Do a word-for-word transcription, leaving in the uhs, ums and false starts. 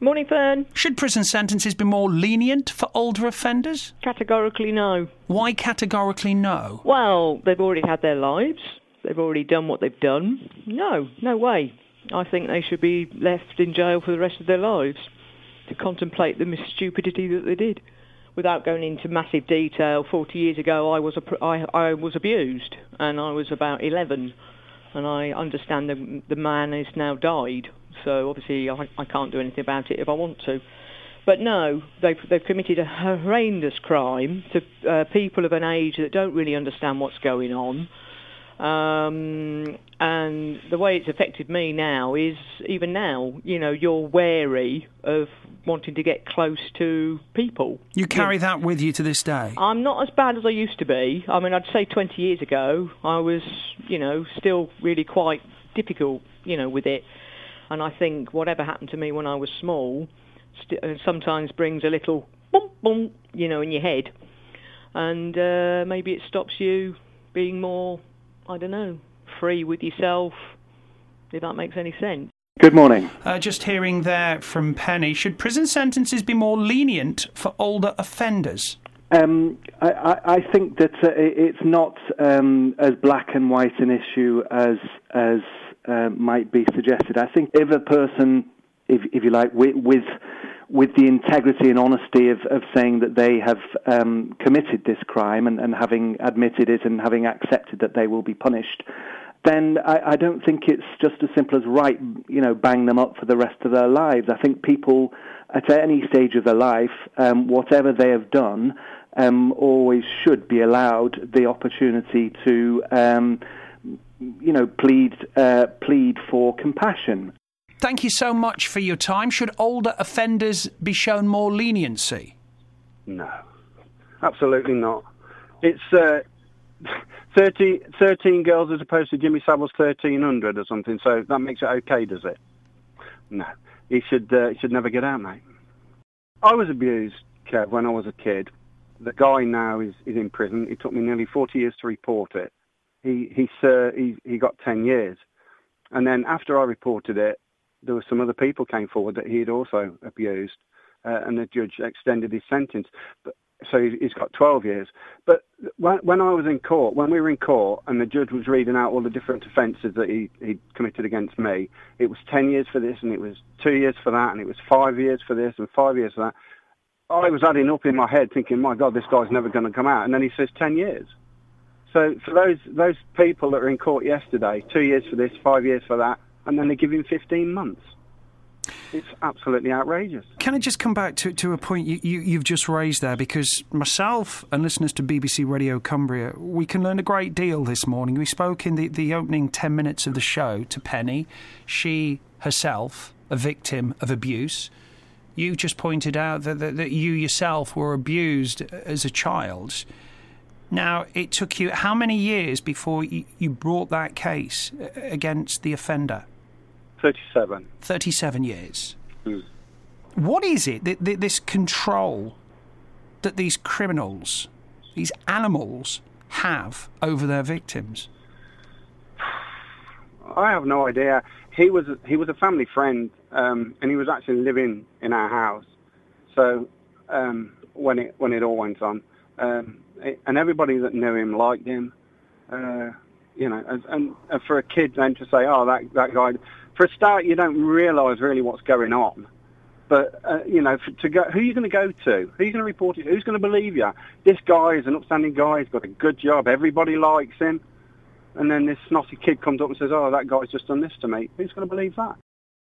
Morning, Fern. Should prison sentences be more lenient for older offenders? Categorically no. Why categorically no? Well, they've already had their lives. They've already done what they've done. No, no way. I think they should be left in jail for the rest of their lives to contemplate the stupidity that they did. Without going into massive detail, forty years ago I was a, I, I was abused, and I was about eleven, and I understand the, the man has now died. So obviously I, I can't do anything about it if I want to. But no, they've, they've committed a horrendous crime to uh, people of an age that don't really understand what's going on. Um, and the way it's affected me now is, even now, you know, you're wary of wanting to get close to people. You carry that with you to this day? I'm not as bad as I used to be. I mean, I'd say twenty years ago, I was, you know, still really quite difficult, you know, with it. And I think whatever happened to me when I was small st- uh, sometimes brings a little boom, boom, you know, in your head. And uh, maybe it stops you being more, I don't know, free with yourself, if that makes any sense. Good morning. Uh, just hearing there from Penny, should prison sentences be more lenient for older offenders? Um, I, I, I think that uh, it's not um, as black and white an issue as as uh, might be suggested. I think if a person, if, if you like, with, with with the integrity and honesty of, of saying that they have um, committed this crime and, and having admitted it and having accepted that they will be punished, then I, I don't think it's just as simple as, right, you know, bang them up for the rest of their lives. I think people at any stage of their life, um, whatever they have done, um, always should be allowed the opportunity to, um, you know, plead uh, plead for compassion. Thank you so much for your time. Should older offenders be shown more leniency? No, absolutely not. It's uh, thirty, thirteen girls as opposed to Jimmy Savile's thirteen hundred or something, so that makes it okay, does it? No, he should, uh, he should never get out, mate. I was abused, Kev, when I was a kid. The guy now is, is in prison. It took me nearly forty years to report it. He, he, uh, he, he got ten years. And then after I reported it, there were some other people came forward that he had also abused, uh, and the judge extended his sentence. But, so he's got twelve years. But when, when I was in court, when we were in court, and the judge was reading out all the different offences that he he'd committed against me, it was ten years for this, and it was two years for that, and it was five years for this, and five years for that. I was adding up in my head, thinking, my God, this guy's never going to come out. And then he says ten years. So for those those people that were in court yesterday, two years for this, five years for that, and then they give him fifteen months. It's absolutely outrageous. Can I just come back to, to a point you, you, you've just raised there? Because myself and listeners to B B C Radio Cumbria, we can learn a great deal this morning. We spoke in the, the opening ten minutes of the show to Penny. She herself, a victim of abuse. You just pointed out that, that, that you yourself were abused as a child. Now, it took you how many years before you, you brought that case against the offender? thirty-seven. thirty-seven years. Mm. What is it, that, that this control that these criminals, these animals, have over their victims? I have no idea. He was he was a family friend, um, and he was actually living in our house. So um, when it when it all went on, um, it, and everybody that knew him liked him. Uh, you know, and, and for a kid then to say, "Oh, that that guy." For a start, you don't realise really what's going on. But, uh, you know, for, to go, who are you going to go to? Who are you going to report it? Who's going to believe you? This guy is an upstanding guy. He's got a good job. Everybody likes him. And then this snotty kid comes up and says, oh, that guy's just done this to me. Who's going to believe that?